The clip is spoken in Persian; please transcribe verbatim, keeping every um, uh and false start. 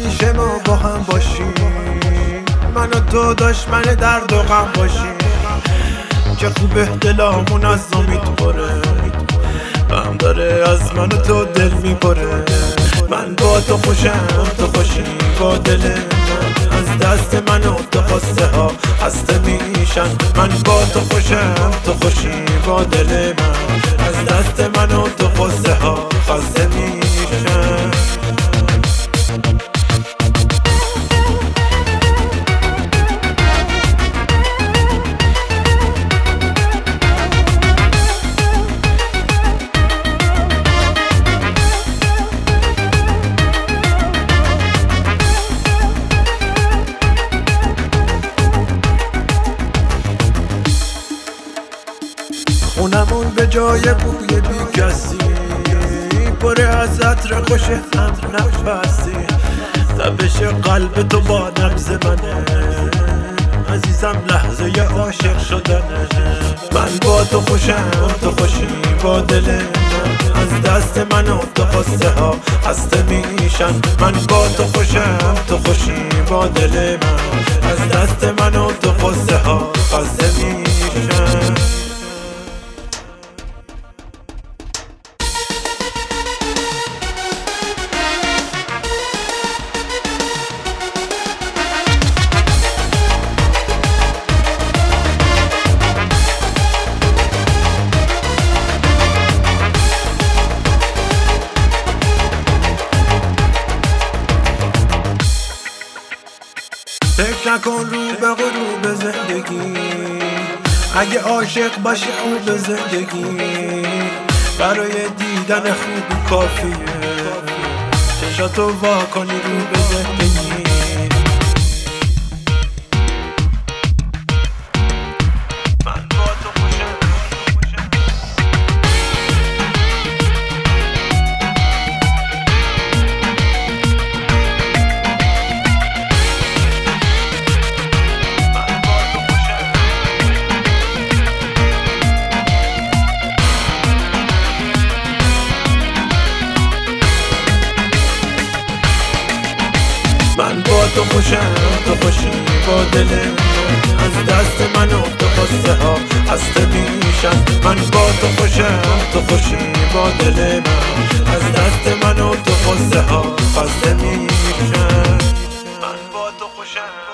همیشه ما با هم باشیم، من و تو دشمن درد و غم باشیم. چه خوبه دلامون از امید پره، غم داره از من و تو دل میپره. من با تو خوشم تو خوشی با دل من، از دست من و تو خسته ها خسته میشن. من با تو خوشم تو خوشی با دل من، از دست من و تو خسته ها خسته میشن. خونمون به جای بوی بی کسی پره از عطر خوش هم نفسی. تپش قلب تو با نبض منه عزیزم، لحظه عاشق شدنه. من با تو خوشم تو خوشی با دل من، از دست من و تو خسته ها خسته میشن. من با تو خوشم تو خوشی با دل من، از دست من و تو خسته ها خسته میشن. فکر نکن رو به غروب زندگی، اگه عاشق باشی خوب زندگی. برای دیدن خوب کافیه چشاتو وا کنی رو به زندگی. من با تو خوشم تو خوشی با دل من، از دست من و تو خسته ها خسته میشن. من با تو خوشم تو خوشی با دل من، از دست من و تو خسته ها خسته میشن. من با تو خوشم